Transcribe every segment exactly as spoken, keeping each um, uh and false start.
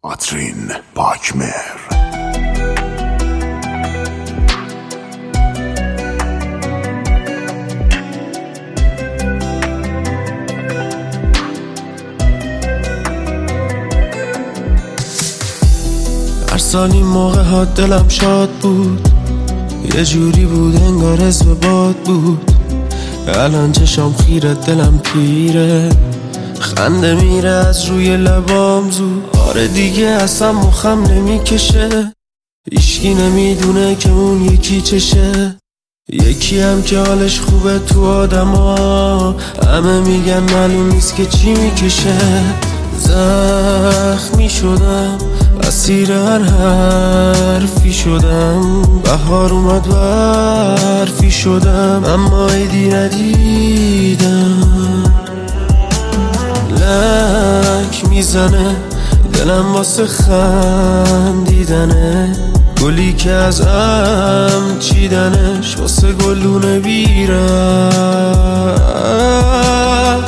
آترین پاکمر. هر سال این موقع ها دلم شاد بود، یه جوری بود انگار اسم باد بود. الان چشام خیره دلم پیره، خنده میره از روی لبام زود. آره دیگه اصلا مخم نمیکشه، هیچکی نمیدونه که اون یکی چشه. یکی هم که حالش خوبه تو آدما، همه میگن معلوم نیست که چی میکشه. زخمی شدم، اسیر هر حرفی شدم. بهار اومد و حرفی شدم، اما عیدی ندیدم. لک میزنه دلم واسه خندیدنه، گلی که از ام چیدنش واسه گلونه بیرم.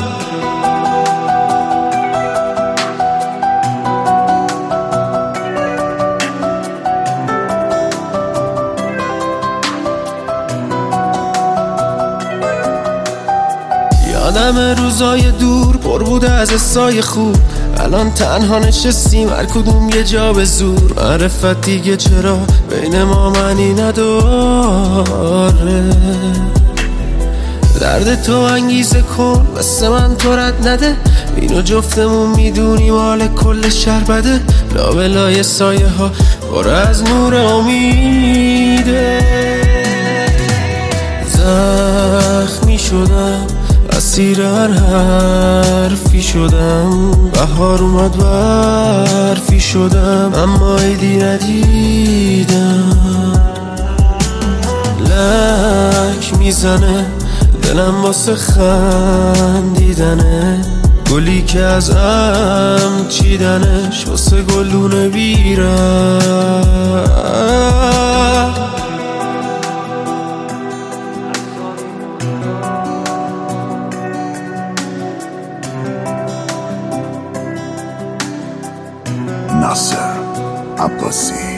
یادم روزای دور پر بوده از حسای خوب، الان تنها نشستیم هر کدوم یه جا به زور. معرفت دیگه چرا بین ما معنی نداره؟ درد تو انگیزه کن واسه من تو رد نده، اینو جفتمون میدونیم حال کل شهر بده. لابلای سایه ها پر از نور امیده. زخمی شدم، اسیر هر حرفی شدم. بهار اومد و حرفی شدم، اما عیدی ندیدم. لک میزنه دلم واسه خندیدنه، گلی که از ام چیدنش واسه گلونه بیرم. ناصر عباسی.